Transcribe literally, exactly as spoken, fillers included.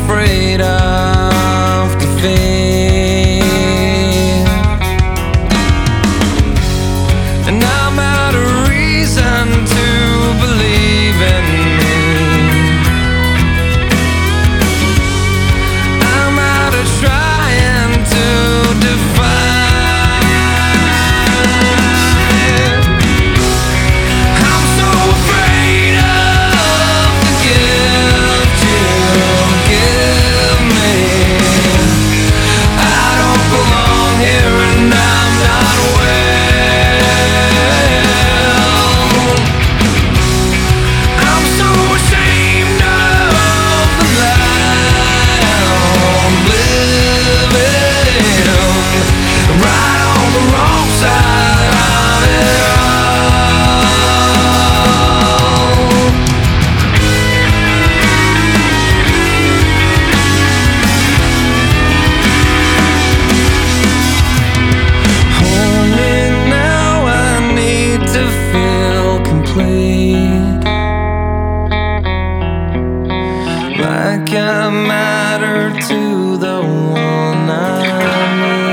afraid of defeat, and I'm out of reason to believe in me. I'm out of trying to define. I'm so afraid of the gift you give me. I don't belong here and I'm not well. I'm so ashamed of the lie I'm living, right on the wrong side of it all. Hold me now, I need to feel complete, like I matter to the one I need.